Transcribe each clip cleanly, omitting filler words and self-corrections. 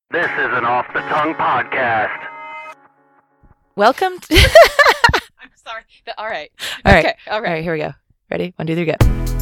This is an Off the Tongue podcast. Welcome to... I'm sorry. All right. All right. Okay. All right. Here we go. Ready? 1, 2, 3, go.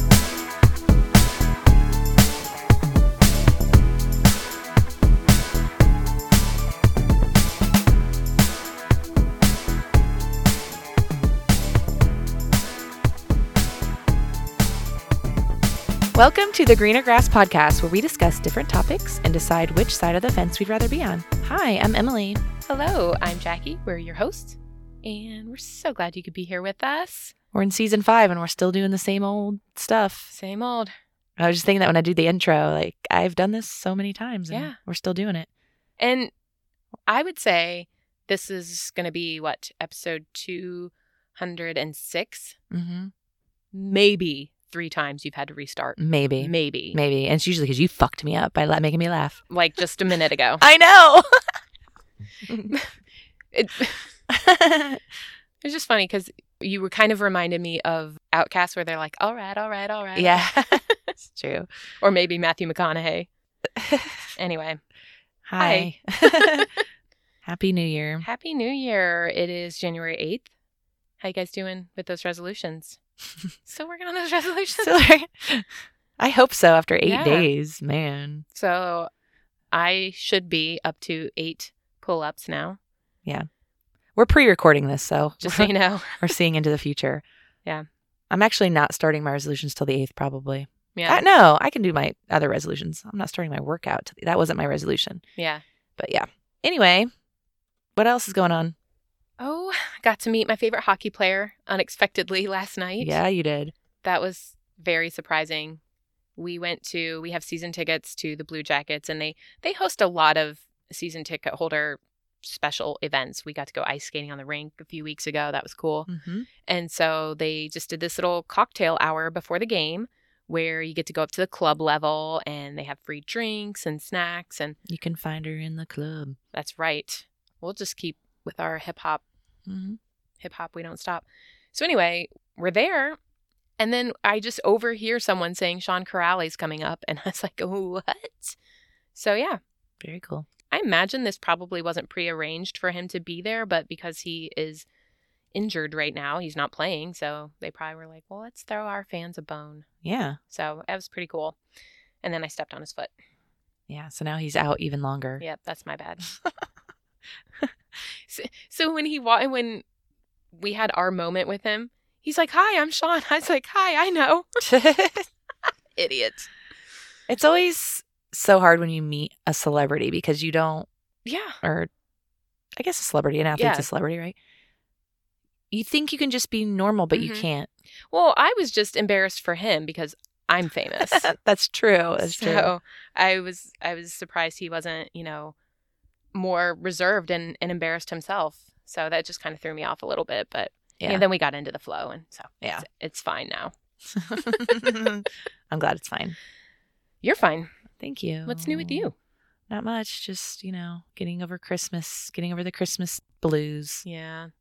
Welcome to the Greener Grass Podcast, where we discuss different topics and decide which side of the fence we'd rather be on. Hi, I'm Emily. Hello, I'm Jackie. We're your hosts, and we're so glad you could be here with us. We're in season 5 and we're still doing the same old stuff. Same old. I was just thinking that when I do the intro, like, I've done this so many times and Yeah. we're still doing it. And I would say this is going to be, episode 206? Mm-hmm. Maybe 3 times you've had to restart. Maybe. Maybe. And it's usually because you fucked me up by making me laugh. Like just a minute ago. I know. It's just funny because you were kind of reminded me of Outcast, where they're like, all right. Yeah, it's true. Or maybe Matthew McConaughey. Anyway. Hi. Happy New Year. Happy New Year. It is January 8th. How you guys doing with those resolutions? Still working on those resolutions? I hope so after 8 Yeah. days, man. So I should be up to 8 pull-ups now, We're pre-recording this, so just so you know. we're seeing into the future. Yeah. I'm actually not starting my resolutions till the 8th, probably. Yeah. No, I can do my other resolutions. I'm not starting my workout. That wasn't my resolution. Yeah. But yeah. Anyway, what else is going on? Oh, I got to meet my favorite hockey player unexpectedly last night. Yeah, you did. That was very surprising. We have season tickets to the Blue Jackets, and they host a lot of season ticket holder special events. We got to go ice skating on the rink a few weeks ago. That was cool. Mm-hmm. And so they just did this little cocktail hour before the game where you get to go up to the club level and they have free drinks and snacks. And You can find her in the club. that's right. We'll just keep with our hip hop, Mm-hmm. we don't stop. So anyway, we're there. And then I just overhear someone saying Sean Corrali's coming up. And I was like, oh, what? So yeah, Very cool. I imagine this probably wasn't prearranged for him to be there, but because he is injured right now, he's not playing. So they probably were like, well, let's throw our fans a bone. Yeah. So that was pretty cool. And then I stepped on his foot. Yeah. So now he's out even longer. Yep, that's my bad. So when we had our moment with him, he's like, hi, I'm Sean. I was like, hi, I know. Idiot. It's always so hard when you meet a celebrity because you don't, Yeah. or I guess a celebrity, an athlete's Yeah. a celebrity, right? You think you can just be normal, but you Mhm. can't. Well, I was just embarrassed for him because I'm famous. That's true. That's true. So I was surprised he wasn't, more reserved and embarrassed himself. So that just kind of threw me off a little bit. But Yeah. then we got into the flow, and so Yeah. it's fine now. I'm glad it's fine. You're fine. Thank you. What's new with you? Not much. Just, getting over the Christmas blues. Yeah.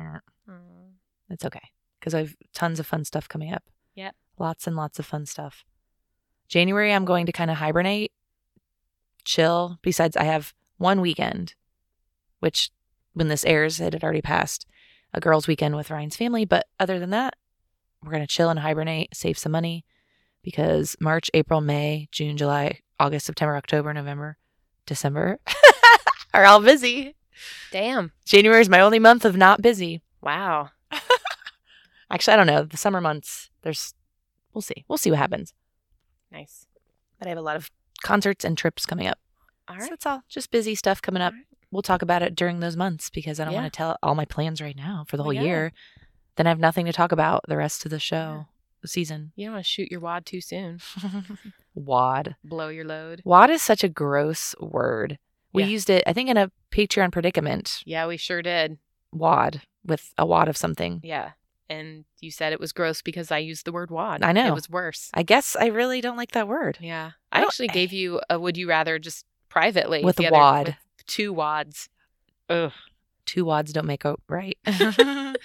It's okay. Because I have tons of fun stuff coming up. Yep. Lots and lots of fun stuff. January, I'm going to kind of hibernate, chill. Besides, I have one weekend, which when this airs, it had already passed, a girls' weekend with Ryan's family. But other than that, we're going to chill and hibernate, save some money because March, April, May, June, July, August, September, October, November, December are all busy. Damn. January is my only month of not busy. Wow. Actually, I don't know. The summer months, we'll see. We'll see what happens. Nice. But I have a lot of concerts and trips coming up. All So right. that's all. Just busy stuff coming up. All right. We'll talk about it during those months because I don't Yeah. want to tell all my plans right now for the whole Yeah. year. Then I have nothing to talk about the rest of the show, the season. You don't want to shoot your wad too soon. WAD. Blow your load. WAD is such a gross word. We Yeah. used it, I think, in a Patreon predicament. Yeah, we sure did. WAD with a wad of something. Yeah. And you said it was gross because I used the word wad. I know. It was worse. I guess I really don't like that word. Yeah. I I don't- actually gave you a would you rather just privately. With the a other- wad. with 2 wads. Ugh. 2 wads don't make a right. It's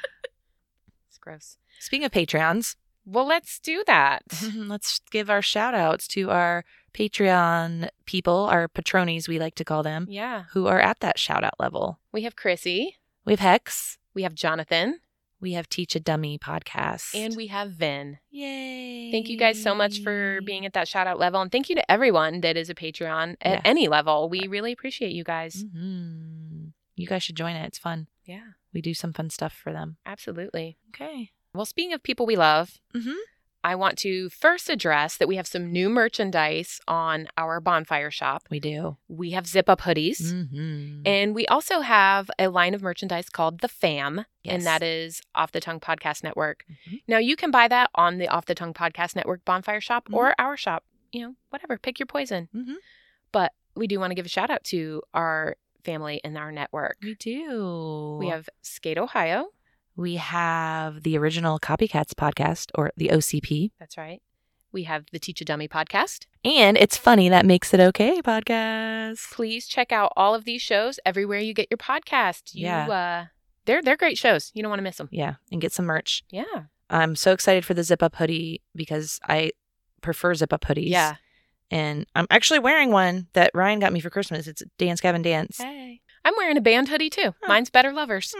gross. Speaking of Patreons, Well, let's do that. let's give our shout outs to our Patreon people, our patronies, we like to call them, Yeah. who are at that shout out level. We have Chrissy. We have Hex. We have Jonathan. We have Teach a Dummy podcast. And we have Vin. Yay. Thank you guys so much for being at that shout out level. And thank you to everyone that is a Patreon at Yeah. any level. We really appreciate you guys. Mm-hmm. You guys should join it. It's fun. Yeah, We do some fun stuff for them. absolutely. Okay. Well, speaking of people we love, Mm-hmm. I want to first address that we have some new merchandise on our Bonfire shop. We do. We have zip up hoodies. Mm-hmm. And we also have a line of merchandise called The Fam, Yes. and that is Off the Tongue Podcast Network. Mhm. Now, you can buy that on the Off the Tongue Podcast Network Bonfire shop Mhm. or our shop. Whatever. Pick your poison. Mm-hmm. But we do want to give a shout out to our family and our network. We do. We have Skate Ohio. We have the original Copycats podcast, or the OCP. That's right. We have the Teach a Dummy podcast. And It's Funny That Makes It Okay podcast. Please check out all of these shows everywhere you get your podcast. They're great shows. You don't want to miss them. Yeah. And get some merch. Yeah. I'm so excited for the Zip Up hoodie because I prefer Zip Up hoodies. Yeah. And I'm actually wearing one that Ryan got me for Christmas. It's Dance Gavin Dance. Hey. I'm wearing a band hoodie too. Huh. Mine's Better Lovers.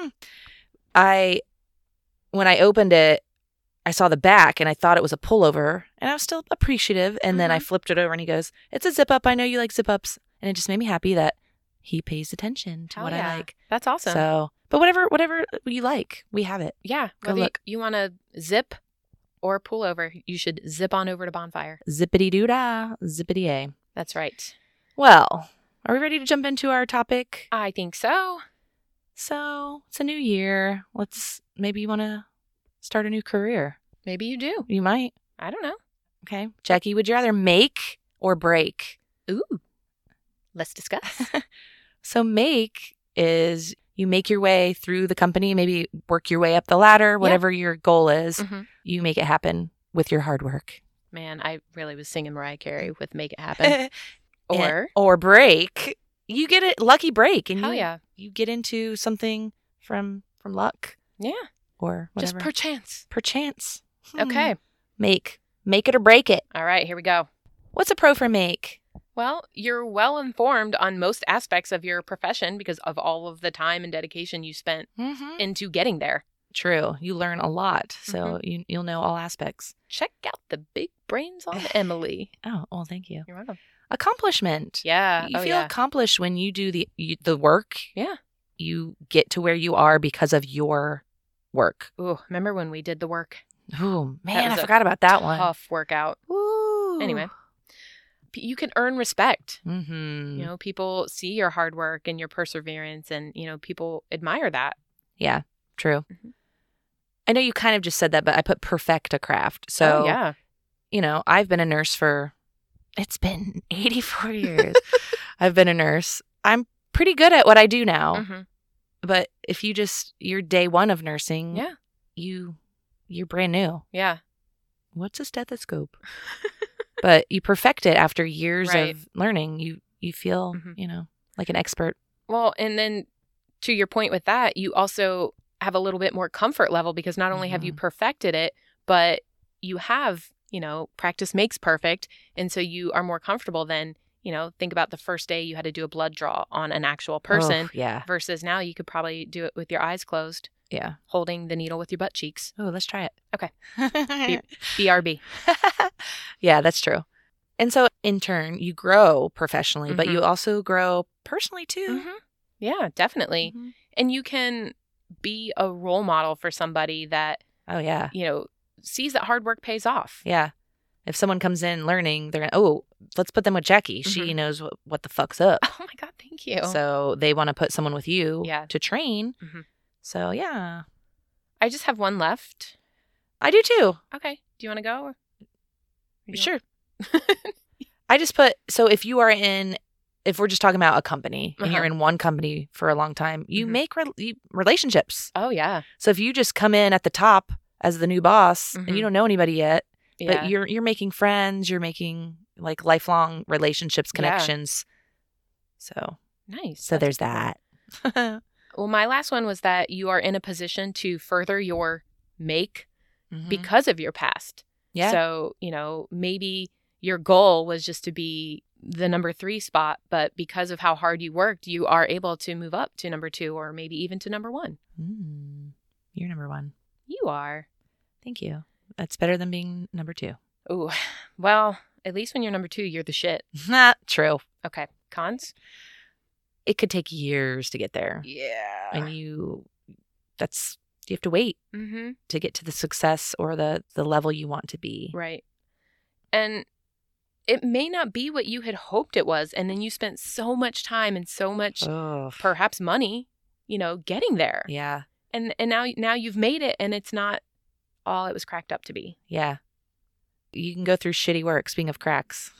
When I opened it, I saw the back and I thought it was a pullover and I was still appreciative. And then I flipped it over and he goes, "It's a zip up. I know you like zip ups." And it just made me happy that he pays attention to Hell what yeah. I like. That's awesome. So, but whatever you like, we have it. Yeah. Go Whether look. you want to zip or pull over, you should zip on over to Bonfire. Zippity doo dah, zippity a. That's right. Well, are we ready to jump into our topic? I think so. So it's a new year. Maybe you want to start a new career. Maybe you do. You might. I don't know. Okay. Jackie, would you rather make or break? Ooh. Let's discuss. So make is you make your way through the company, maybe work your way up the ladder, whatever your goal is, Mhm. you make it happen with your hard work. Man, I really was singing Mariah Carey with Make It Happen. Or break, you get a lucky break and Hell yeah. you get into something from luck Yeah. or Just whatever. perchance. Perchance. Okay. Make it or break it. All right, here we go. What's a pro for make? Well, you're well informed on most aspects of your profession because of all of the time and dedication you spent Mm-hmm. into getting there. True. You learn a lot. So you'll know all aspects. Check out the big brains on Emily. Oh, well, thank you. You're welcome. Accomplishment. Yeah. You oh, feel yeah. accomplished when you do the work. Yeah. You get to where you are because of your work. Ooh, remember when we did the work? Oh, That man, was I a forgot about that one. Tough workout. Ooh. Anyway, you can earn respect. Mm-hmm. You know, people see your hard work and your perseverance, and, people admire that. Yeah, true. Mhm. I know you kind of just said that, but I put perfect a craft. So, oh, yeah. I've been a nurse it's been 84 years. I've been a nurse. I'm pretty good at what I do now. Mhm. But if you're day one of nursing, Yeah. you're brand new. Yeah. What's a stethoscope? But you perfect it after years Right. of learning. You feel, Mhm. like an expert. Well, and then to your point with that, you also have a little bit more comfort level because not only have you perfected it, but you have, practice makes perfect. And so you are more comfortable than, think about the first day you had to do a blood draw on an actual person Oh, yeah. versus now you could probably do it with your eyes closed, Yeah. holding the needle with your butt cheeks. Oh, let's try it. Okay. BRB. Yeah, that's true. And so in turn, you grow professionally, but Mhm. you also grow personally too. Mhm. Yeah, definitely. Mhm. And you can be a role model for somebody that, Oh, yeah. sees that hard work pays off. Yeah. If someone comes in learning, they're let's put them with Jackie. She Mhm. knows what the fuck's up. Oh my God, thank you. So they want to put someone with you Yeah. to train. Mhm. So, yeah. I just have one left. I do too. Okay. Do you want to go? Or you Sure. I just put, so if we're just talking about a company and you're in one company for a long time, you Mhm. make relationships. Oh, yeah. So if you just come in at the top as the new boss and Mhm. you don't know anybody yet, Yeah. but you're making friends, you're making like lifelong relationships, Yeah. connections. So Nice. so That's there's that. Well, my last one was that you are in a position to further your make Mhm. because of your past. Yeah. So, maybe your goal was just to be the number 3 spot, but because of how hard you worked, you are able to move up to number 2 or maybe even to number 1. You're number 1. You are. Thank you. That's better than being number 2. Ooh, well, at least when you're number 2, you're the shit. Not true. Okay, cons? It could take years to get there. Yeah. And you have to wait to get to the success or the level you want to be. Right. And it may not be what you had hoped it was. And then you spent so much time and so much, perhaps money, getting there. Yeah. And now you've made it and it's not all it was cracked up to be. Yeah. You can go through shitty work, speaking of cracks.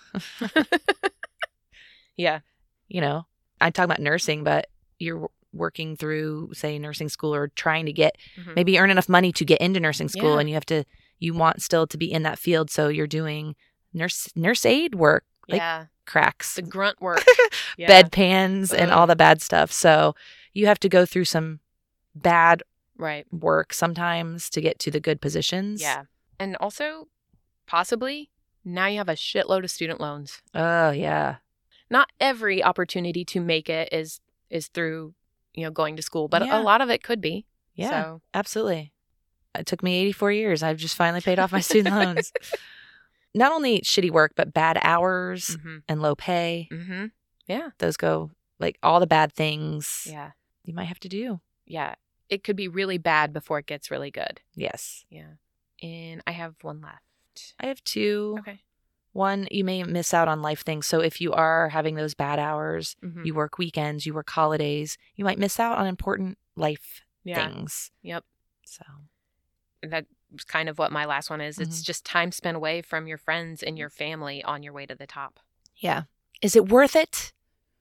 Yeah. I talk about nursing, but you're working through, say, nursing school or trying to get, maybe earn enough money to get into nursing school and you want still to be in that field. So you're doing nurse aid work, like cracks, the grunt work, bedpans and all the bad stuff. So you have to go through some bad work sometimes to get to the good positions. Yeah. And also possibly now you have a shitload of student loans. Oh, yeah. Not every opportunity to make it is through, going to school, but a lot of it could be. Yeah, so. Absolutely. It took me 84 years. I've just finally paid off my student loans. Not only shitty work, but bad hours and low pay. Yeah. Those go, like, all the bad things you might have to do. Yeah. It could be really bad before it gets really good. Yes. Yeah. And I have one left. I have 2. Okay. One, you may miss out on life things. So if you are having those bad hours, you work weekends, you work holidays, you might miss out on important life things. Yep. So that's kind of what my last one is. It's just time spent away from your friends and your family on your way to the top. Yeah. Is it worth it?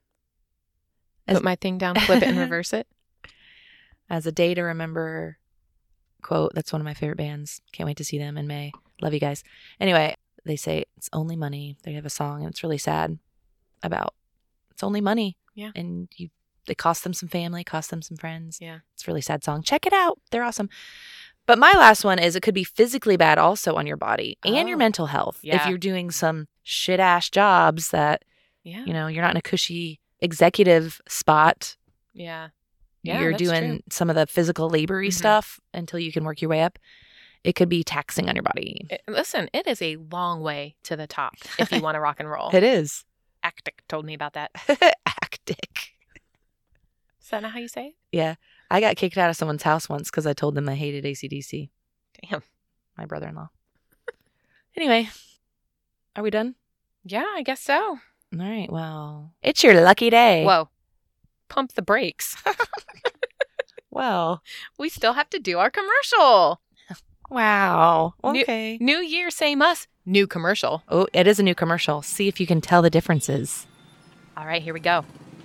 Put my thing down, flip it, and reverse it. As a day to remember quote. That's one of my favorite bands. Can't wait to see them in May. Love you guys. Anyway, they say it's only money. They have a song and it's really sad about it's only money. Yeah. And it cost them some family, cost them some friends. Yeah. It's a really sad song. Check it out. They're awesome. But my last one is it could be physically bad also on your body and your mental health. Yeah. If you're doing some shit ass jobs that, you're not in a cushy executive spot. Yeah. You're doing some of the physical labor-y stuff until you can work your way up. It could be taxing on your body. Listen, it is a long way to the top if you want to rock and roll. It is. Actic told me about that. Actic. Is that not how you say it? Yeah. I got kicked out of someone's house once because I told them I hated AC/DC. Damn. My brother-in-law. Anyway, are we done? Yeah, I guess so. All right. Well, it's your lucky day. Whoa. Pump the brakes. Well, we still have to do our commercial. Wow. Okay. New year, same us. New commercial. Oh, it is a new commercial. See if you can tell the differences. All right, here we go.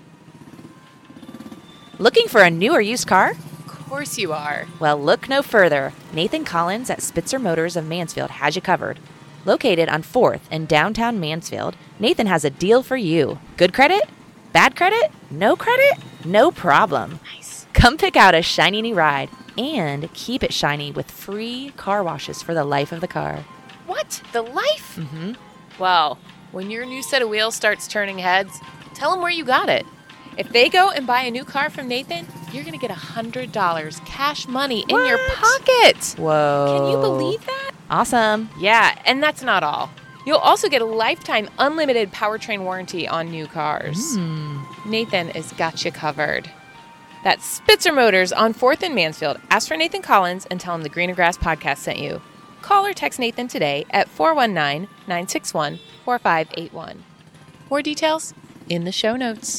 Looking for a new or used car? Of course you are. Well, look no further. Nathan Collins at Spitzer Motors of Mansfield has you covered. Located on 4th in downtown Mansfield, Nathan has a deal for you. Good credit? Bad credit? No credit? No problem. Nice. Come pick out a shiny new ride and keep it shiny with free car washes for the life of the car. What? The life? Mm-hmm. Well, when your new set of wheels starts turning heads, tell them where you got it. If they go and buy a new car from Nathan, you're going to get $100 cash money in your pocket. Whoa. Can you believe that? Awesome. Yeah, and that's not all. You'll also get a lifetime unlimited powertrain warranty on new cars. Nathan has got you covered. That's Spitzer Motors on 4th in Mansfield. Ask for Nathan Collins and tell him the Greener Grass podcast sent you. Call or text Nathan today at 419-961-4581. More details in the show notes.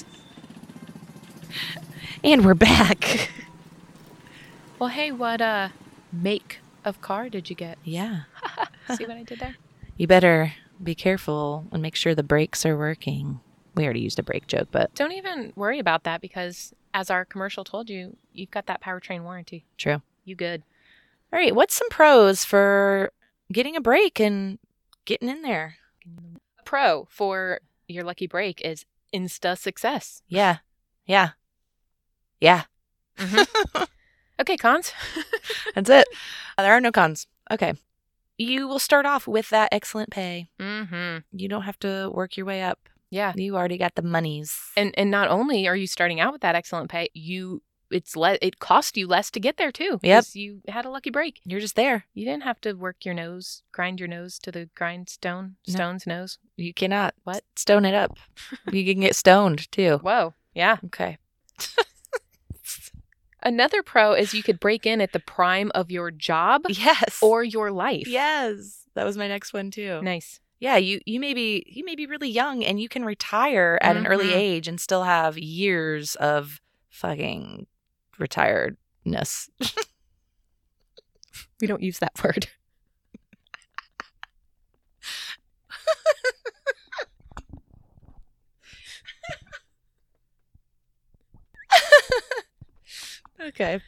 And we're back. Well, hey, what make of car did you get? Yeah. See what I did there? You better be careful and make sure the brakes are working. We already used a brake joke, but... Don't even worry about that because, as our commercial told you, you've got that powertrain warranty. True. You good. All right, what's some pros for getting a brake and getting in there? A pro for your lucky break is Insta success. Yeah. Yeah. Yeah. Okay, cons. That's it. There are no cons. Okay. you will start off with that excellent pay. Mm-hmm. You don't have to work your way up. Yeah. You already got the monies. And not only are you starting out with that excellent pay, it cost you less to get there too. Yep. 'Cause you had a lucky break. You're just there. You didn't have to grind your nose to the stone's nose. You cannot What? stone it up. You can get stoned too. Whoa. Yeah. Okay. Another pro is you could break in at the prime of your job Yes. or your life. Yes. That was my next one too. Nice. Yeah, you may be really young and you can retire at an early Mhm. age and still have years of fucking retiredness. We don't use that word. Okay.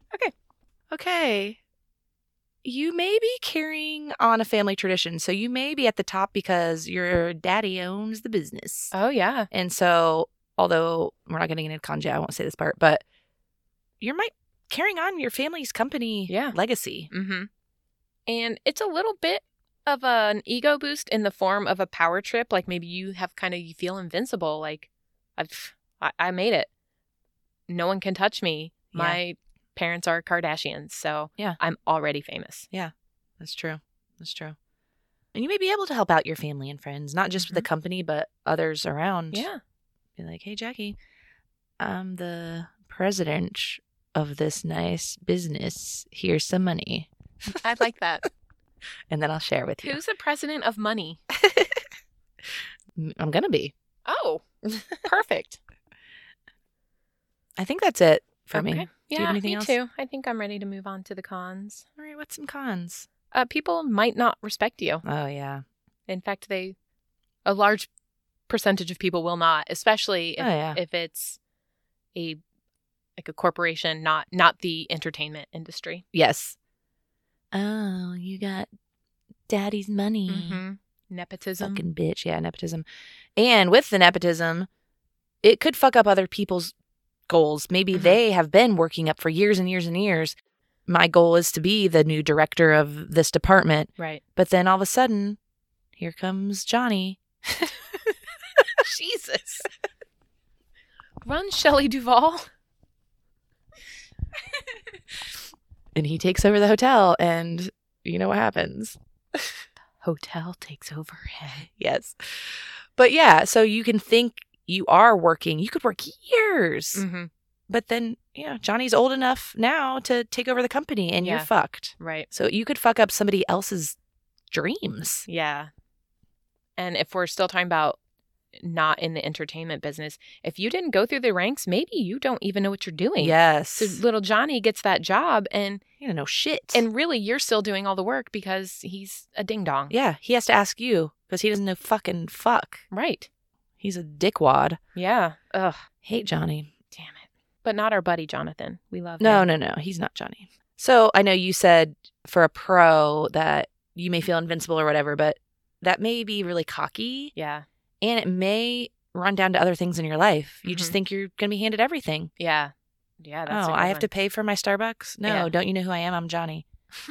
You may be carrying on a family tradition. So you may be at the top because your daddy owns the business. Oh, yeah. And so, although we're not getting into Kanye, I won't say this part, but you're carrying on your family's company legacy. Mm-hmm. And it's a little bit of an ego boost in the form of a power trip. Like maybe you feel invincible. Like I made it. No one can touch me. Yeah. My parents are Kardashians, so Yeah. I'm already famous. That's true. And you may be able to help out your family and friends, not just with the company, but others around. Yeah. Be like, hey, Jackie, I'm the president of this nice business. Here's some money. I like that. And then I'll share with you. Who's the president of money? I'm going to be. Oh, perfect. I think that's it for me. Okay. Do you have anything me else? too. I think I'm ready to move on to the cons. All right, what's some cons? People might not respect you. Oh, yeah. In fact, a large percentage of people will not, especially if it's a corporation, not the entertainment industry. Yes. Oh, you got daddy's money. Mm-hmm. Nepotism. Fucking bitch. Yeah, nepotism. And with the nepotism, it could fuck up other people's goals. Maybe they have been working up for years and years and years. My goal is to be the new director of this department. Right. But then all of a sudden, here comes Johnny. Jesus. Run, Shelley Duvall. And he takes over the hotel, and you know what happens. Hotel takes over. Yes. But yeah, so you can think you are working. You could work years. Mm-hmm. But then, Johnny's old enough now to take over the company, and you're fucked. Right. So you could fuck up somebody else's dreams. Yeah. And if we're still talking about not in the entertainment business, if you didn't go through the ranks, maybe you don't even know what you're doing. Yes. So little Johnny gets that job, and you don't know shit. And really, you're still doing all the work because he's a ding dong. Yeah, he has to ask you because he doesn't know fucking fuck. Right. He's a dickwad. Yeah. Ugh. Hate Johnny. Damn it. But not our buddy Jonathan. We love No, him. no. He's not Johnny. So I know you said for a pro that you may feel invincible or whatever, but that may be really cocky. Yeah. And it may run down to other things in your life. You just Mhm. think you're going to be handed everything. Yeah. Yeah. That's I have to pay for my Starbucks? No, Yeah. don't you know who I am? I'm Johnny.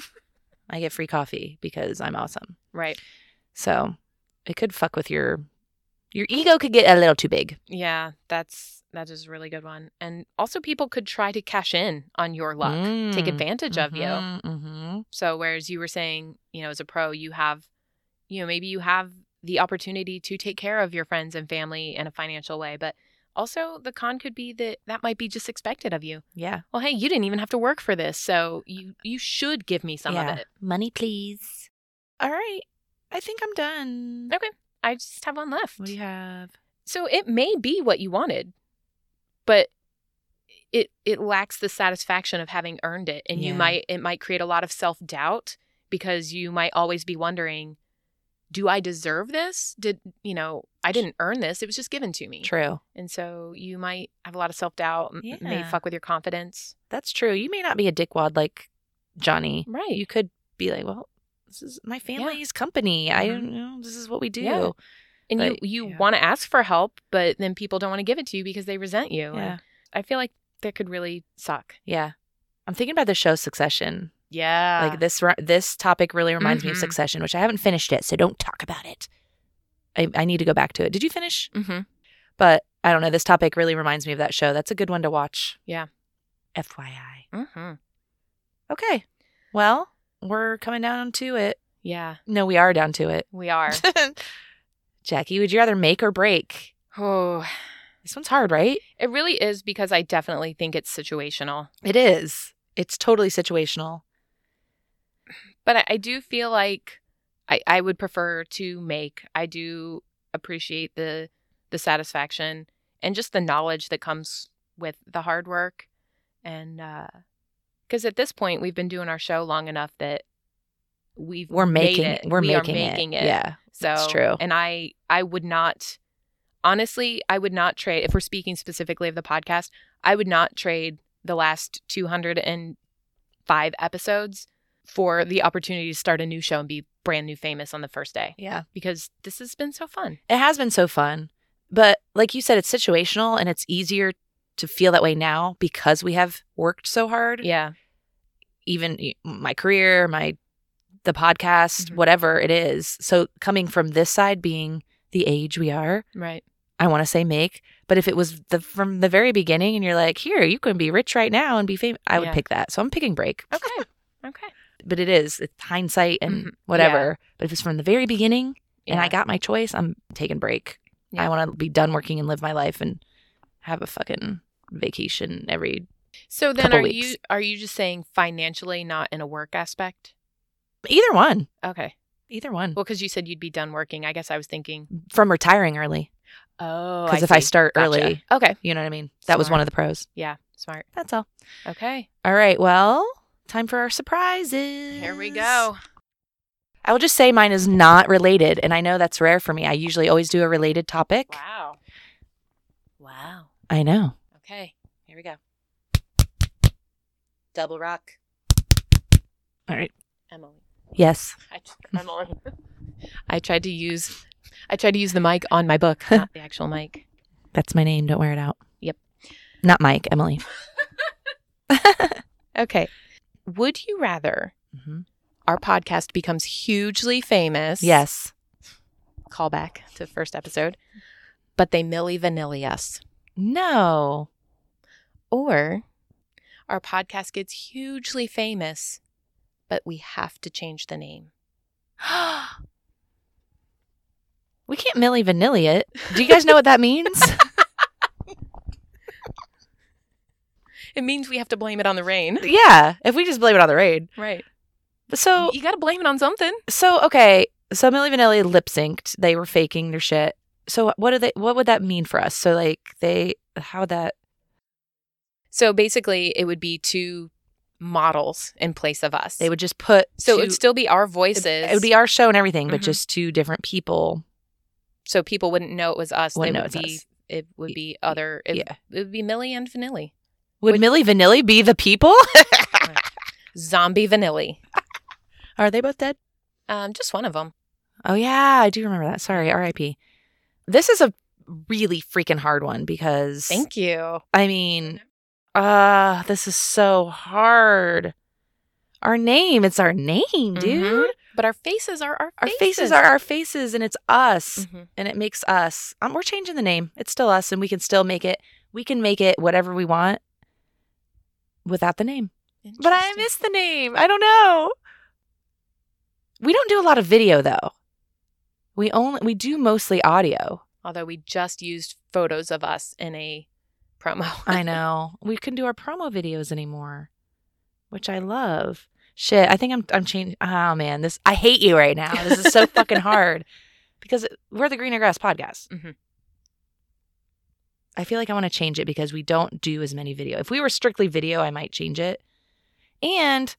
I get free coffee because I'm awesome. Right. So it could fuck with your ego could get a little too big. Yeah. That is a really good one. And also people could try to cash in on your luck, take advantage of you. Mm-hmm. So whereas you were saying, as a pro, you have, maybe you have the opportunity to take care of your friends and family in a financial way, but also the con could be that might be just expected of you. Yeah. Well, hey, you didn't even have to work for this, so you should give me some of it. Money, please. All right. I think I'm done. Okay. I just have one left. What do you have? So it may be what you wanted, but it lacks the satisfaction of having earned it. And it might create a lot of self-doubt because you might always be wondering, do I deserve this? I didn't earn this. It was just given to me. True. And so you might have a lot of self-doubt, may Yeah. fuck with your confidence. That's true. You may not be a dickwad like Johnny. Right. You could be like, well, this is my family's company. I don't know. This is what we do. Yeah. And But, you want to ask for help, but then people don't want to give it to you because they resent you. Yeah. And I feel like that could really suck. Yeah. I'm thinking about the show Succession. Yeah. Like this topic really reminds me of Mhm. Succession, which I haven't finished yet, so don't talk about it. I need to go back to it. Did you finish? Mm-hmm. But I don't know. This topic really reminds me of that show. That's a good one to watch. Yeah. FYI. Mm-hmm. Okay. Well, we're coming down to it. Yeah, No, we are down to it. we are. Jackie, would you rather make or break? Oh, This one's hard, right? it really is because I definitely think it's situational. It is. It's totally situational. But I do feel like I would prefer to make. I do appreciate the satisfaction and just the knowledge that comes with the hard work. And because at this point, we've been doing our show long enough that We're made making it. it. We're We are making it. it. Yeah. So That's true. And I would not, honestly, I would not trade, if we're speaking specifically of the podcast, I would not trade the last 205 episodes for the opportunity to start a new show and be brand new famous on the first day, Yeah. because this has been so fun. It has been so fun. But like you said, it's situational and it's easier to feel that way now because we have worked so hard. Yeah. Even my career, the podcast, Mhm. whatever it is. So coming from this side, being the age we are, Right. I want to say make. But if it was from the very beginning and you're like, here, you can be rich right now and be famous, I would Yeah. pick that. So I'm picking break. Okay. Okay. But it's hindsight and Mhm. whatever. But if it's from the very beginning and I Yeah. got my choice, I'm taking break. Yeah. I want to be done working and live my life and have a fucking vacation every. So then couple are weeks. you just saying financially, not in a work aspect? Either one. Okay. Either one. Well, because you said you'd be done working. I guess I was thinking, From retiring early. oh, Because if I see. start Gotcha. early, Okay. you know what I mean? That was Smart. one of the pros. Yeah. Smart. That's all. Okay. All right. Well, time for our surprises. Here we go. I will just say mine is not related. And I know that's rare for me. I usually always do a related topic. Wow. Wow. I know. Okay. Here we go. Double rock. All right. Emily. Yes. Emily. I tried to use the mic on my book, not the actual mic. That's my name. Don't wear it out. Yep. Not Mike, Emily. Okay. Would you rather Mm-hmm. our podcast becomes hugely famous? Yes. Callback to first episode. But they Milli Vanilli us. No. Or our podcast gets hugely famous, but we have to change the name. We can't Milli Vanilli it. Do you guys know what that means? It means we have to blame it on the rain. Yeah. If we just blame it on the rain. Right. So You got to blame it on something. okay. So Milli Vanilli lip synced. They were faking their shit. So what would that mean for us? So how would that? So basically, it would be two models in place of us. They would just put. So it would still be our voices. It would be our show and everything, but Mhm. just two different people. So people wouldn't know it was us. Wouldn't They know would it's be. us. It would be other. It would be Milli and Vanilli. Would Milli Vanilli be the people? Zombie Vanilli. Are they both dead? Just one of them. Oh yeah, I do remember that. Sorry, R.I.P. This is a really freaking hard one because Thank you. I mean, this is so hard. Our name, it's our name, dude. Mhm. But our faces are our Our faces. faces are our faces, and it's us, Mhm. and it makes us. We're changing the name. It's still us, and we can still make it. We can make it whatever we want without the name. But I Interesting. miss the name. I don't know. We don't do a lot of video though. We do mostly audio. Although we just used photos of us in a promo. I know. We couldn't do our promo videos anymore, which I love. Shit, I think I'm changing. Oh man, I hate you right now. This is so fucking hard because we're the Greener Grass podcast. Mhm. I feel like I want to change it because we don't do as many video. If we were strictly video, I might change it. And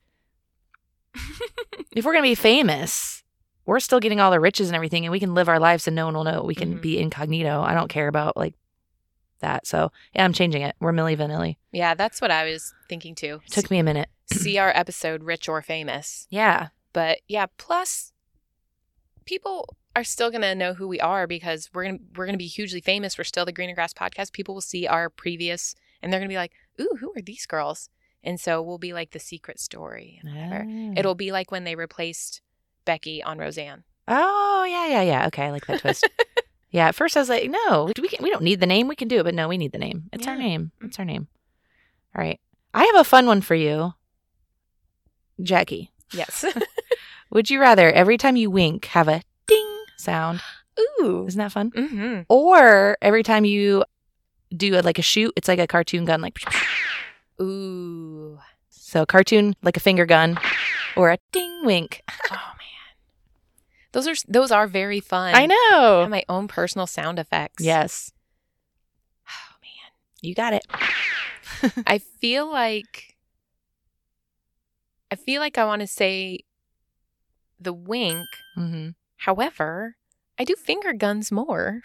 if we're going to be famous, we're still getting all the riches and everything, and we can live our lives and no one will know. We can Mhm. be incognito. I don't care about that. So yeah, I'm changing it. We're Milli Vanilli. Yeah, that's what I was thinking too. Took me a minute. See our episode Rich or Famous. Yeah. But yeah, plus people are still going to know who we are because we're going to be hugely famous. We're still the Greener Grass podcast. People will see our previous and they're going to be like, "Ooh, who are these girls?" And so we'll be like the secret story. And whatever. Ah. It'll be like when they replaced Becky on Roseanne. Oh, yeah. Okay, I like that twist. Yeah, at first I was like, no, we don't need the name. We can do it, but no, we need the name. It's our Yeah. name. It's our name. All right. I have a fun one for you, Jackie. Yes. Would you rather every time you wink have a ding sound? Ooh. Isn't that fun? Mm-hmm. Or every time you do like a shoot, it's like a cartoon gun, like Ooh. so cartoon like a finger gun, or a ding wink. Oh man. Those are very fun. I I know. have my own personal sound effects. Yes, Oh man. you got it. I feel like I want to say the wink. Mm-hmm. However, I do finger guns more.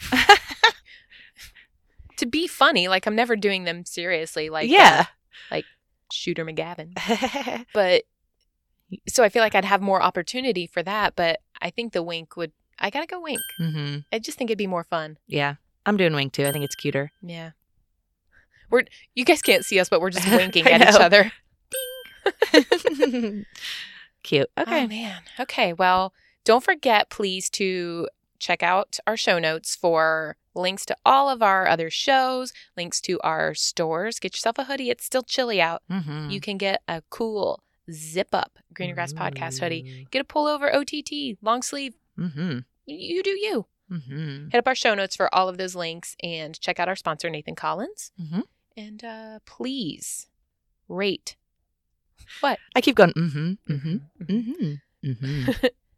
To be funny, like I'm never doing them seriously, like Yeah. like Shooter McGavin. But so I feel like I'd have more opportunity for that. But I think the wink would. I gotta go wink. Mm-hmm. I just think it'd be more fun. Yeah, I'm doing wink too. I think it's cuter. Yeah. You guys can't see us, but we're just winking I at each know. other. Cute. Okay. Oh man. Okay. Well, don't forget, please, to check out our show notes for links to all of our other shows, links to our stores. Get yourself a hoodie. It's still chilly out. Mm-hmm. You can get a cool zip up Greener Grass Podcast hoodie. Get a pullover OTT, long sleeve. Mm-hmm. You do you. Mm-hmm. Hit up our show notes for all of those links and check out our sponsor, Nathan Collins. Mm-hmm. And please rate. What? I keep going. Mm-hmm. Mm-hmm. Mm-hmm. Mm-hmm.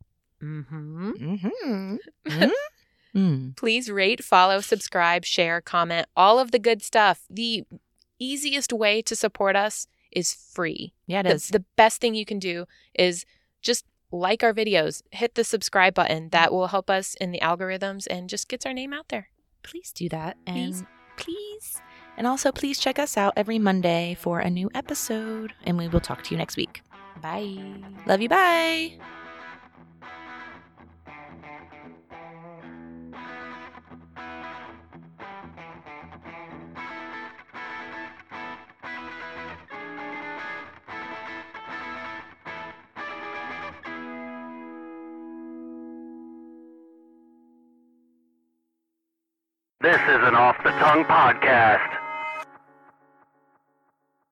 Mm-hmm. Mm-hmm. Mm-hmm. Please rate, follow, subscribe, share, comment, all of the good stuff. The easiest way to support us is free. Yeah, it The, is. the best thing you can do is just like our videos, hit the subscribe button. That will help us in the algorithms and just gets our name out there. Please do that. And Please. please. And also, please check us out every Monday for a new episode. And we will talk to you next week. Bye. Love you. Bye. This is an Off the Tongue podcast.